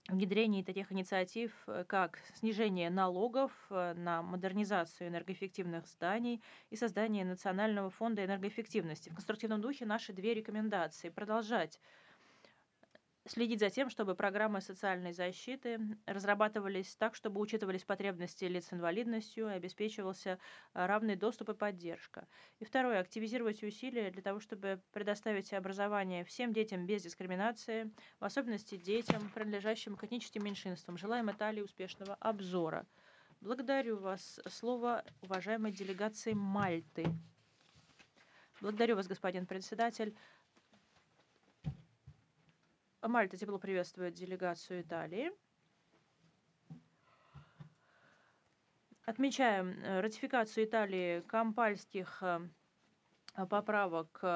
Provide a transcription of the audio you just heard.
внедрении таких инициатив, как снижение налогов на модернизацию энергоэффективных зданий и создание Национального фонда энергоэффективности. В конструктивном духе наши две рекомендации: продолжать следить за тем, чтобы программы социальной защиты разрабатывались так, чтобы учитывались потребности лиц с инвалидностью и обеспечивался равный доступ и поддержка. И второе, активизировать усилия для того, чтобы предоставить образование всем детям без дискриминации, в особенности детям, принадлежащим к этническим меньшинствам. Желаем Италии успешного обзора. Благодарю вас. Слово уважаемой делегации Мальты. Благодарю вас, господин председатель. Мальта тепло приветствует делегацию Италии. Отмечаем ратификацию Италии кампальских поправок